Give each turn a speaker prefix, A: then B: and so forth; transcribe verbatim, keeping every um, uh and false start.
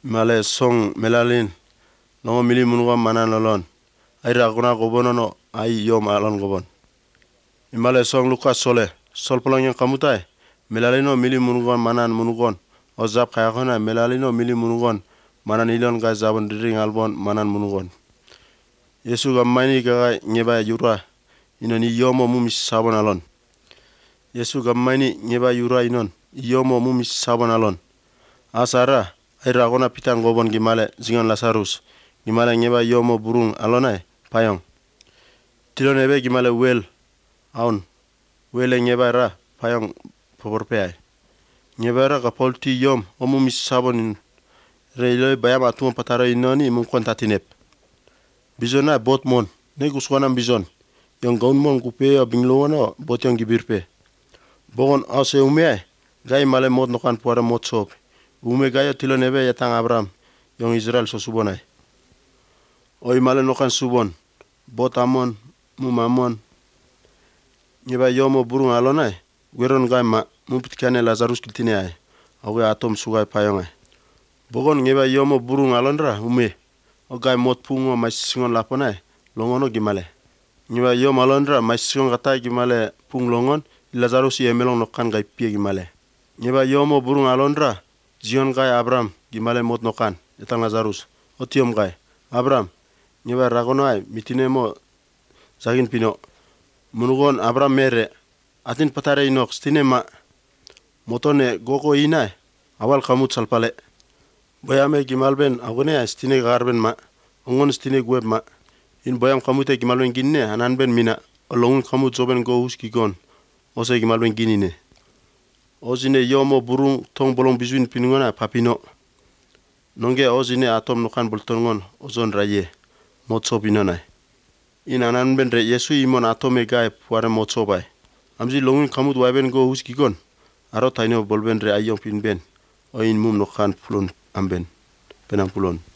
A: Male song melalin longo mili munuga manan lolon ai raguna gobonono ai yom alon gobon. Imale song luka sole sol polong yang kamutai melalino mili munugon manan munugon ozap kayakona melalino mili munugon manan ilon ga zabon diring albon manan munugon. Yesu ga maini ga nyeba yura inon yomo mumis sabon alon. Yesu ga maini nyeba yura inon yomo mumis sabon alon. Asara ai ragona pitang gobon gimale zingon Lazarus gimale nyeba yomo burung alonai payong. Tilon ebe gimale wel aun wele nyeba ra payong poporpeai. Nyeba ra kapolti yom omumis sabon reiloi bayam atuma pataro inoni mungkon tatinep. Bizona bot mon negus wanam bizon yang gaun mon kupe binglona bot yang gibirpe. Bogon ase umeai gai male mot nokan puara mot sop. Ume gayo tilo nebe yatang Abraham yang Israel so subonai. Oi male nokan subon bot amon mumamon nyeba yomo burung alonai gueron gai ma mumpitkane Lazarus kiltine ai awe atom sugai payongai. Bogon nyeba yomo burung alonra ume o gai mot pungo mais singon laponai longono gimale. Nyeba yom alonra mais singon katai gimale pung longon Lazarus ye melong nokan gai pie gimale. Nyeba yomo burung alonra Zion gai Abraham gimale mot nokan etang Lazarus otiom gai Abraham nyeba ragonai mitine mo zagin pino munugon Abraham mere atin patare inok stine ma motone goko inai awal kamut salpale bayame gimalben agone stine garben ma ongon stine gueb ma in bayam kamute gimalben ginne ananben mina olongun kamut zoben go huski gon ose gimalben ginine. Ozine yomo burung tong bolong bizuin pinungona papino. Nongge ozine atom nokan bultongon ozon raye motso pinonai. In anan ben re Yesu imon atome gae puare motso bai. Amzi longun kamut waiben go huski gon. Aro taino bolben re ayong pinben. O in mum nokan pulon amben. Penang pulon.